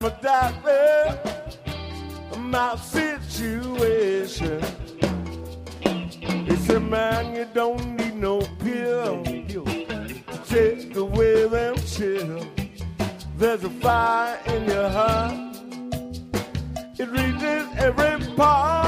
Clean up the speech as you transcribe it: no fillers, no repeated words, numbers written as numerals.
My doctor, my situation. He said, man, you don't need no pill. Take away them chill. There's a fire in your heart. It reaches every part.